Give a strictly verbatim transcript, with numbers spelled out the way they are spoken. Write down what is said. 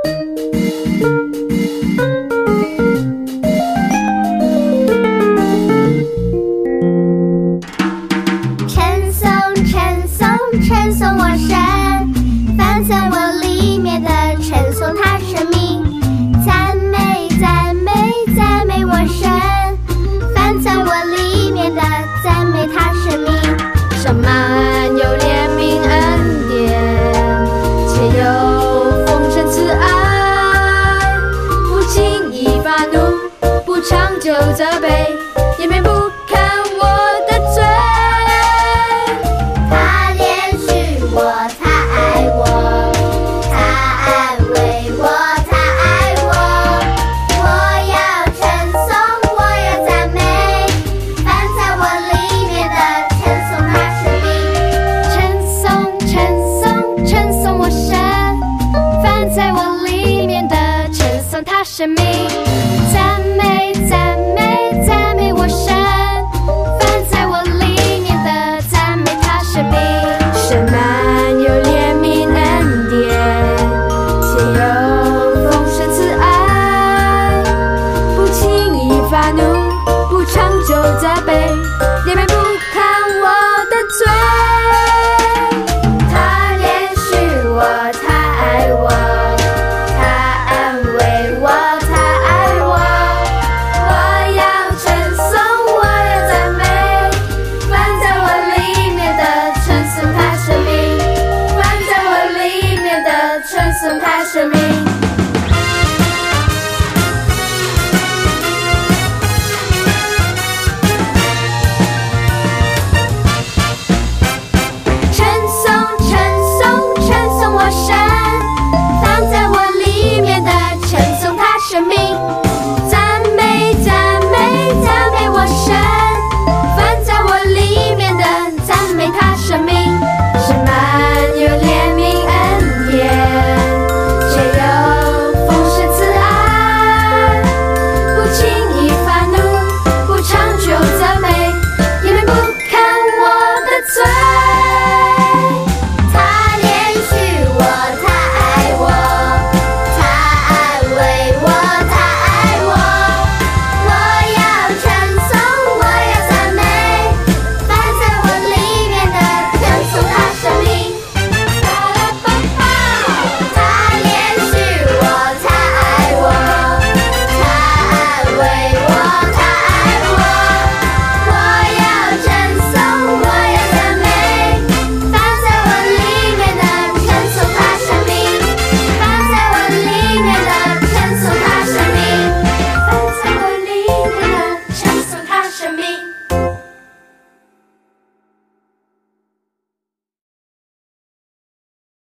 称颂称颂称颂我神，放在我里面的称颂他生命，赞美赞美赞美我神，放在我里面的赞美他生命。 上满有怜悯恩典，且有丰盛慈爱，不轻易发怒，不长久责备，也免不看我的罪。 他怜恤我，他爱我，他安慰我，他爱我。我要称颂，我要赞美，放在我里面的称颂他生命。 称颂称颂称颂我神，放在我里面的称颂他生命，赞美赞美赞美我神，放在我里面的赞美他生命。神满有怜悯恩典，且有丰盛慈爱，不轻易发怒，不长久责备，也免不看我的罪。他怜恤我，他爱我，他安慰我，他爱我。我要称颂，我要赞美，放在我里面的称颂他生命，放在我里面的称颂他生命。